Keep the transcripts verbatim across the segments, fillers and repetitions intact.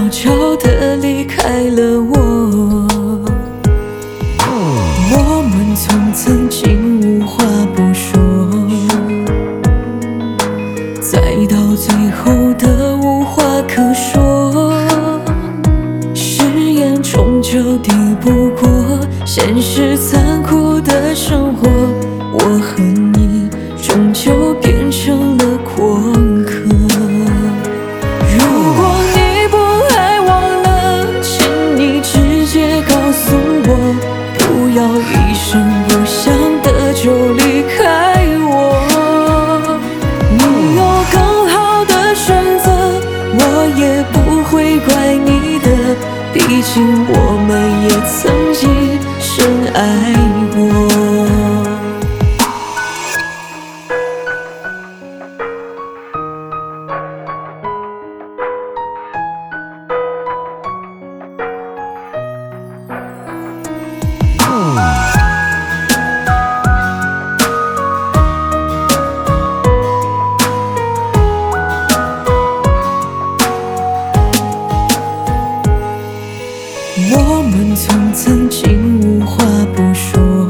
悄地离开了我。我们从曾经无话不说，再到最后的无话可说。誓言终究抵不过现实残酷的生活，我和你终究变成了过客。如果你不爱我了，请你直接告诉我，不要一声不响的就离开我。你有更好的选择，我也不会怪你的，毕竟我们也曾经深爱过。我们从曾经无话不说，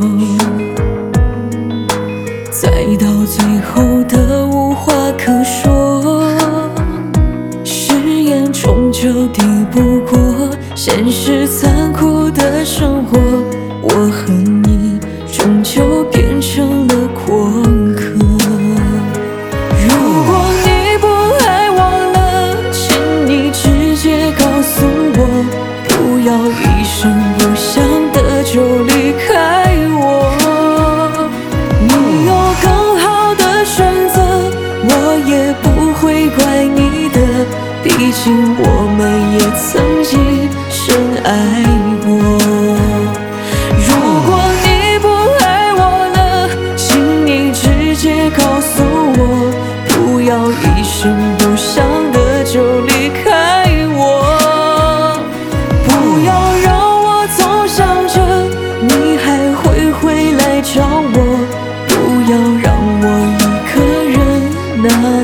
再到最后的无话可说。誓言终究抵不过现实残酷的生活，我和你终究变成了过客。如果你不爱我了，请你直接告诉我，不要一声不响的就离开我。你有更好的选择，我也不会怪你的，毕竟我们也曾经深爱过。如果你不爱我了，请你直接告诉我，不要一声不响的就离开我。不要让我总想着你还会回来找我，不要让我一个人难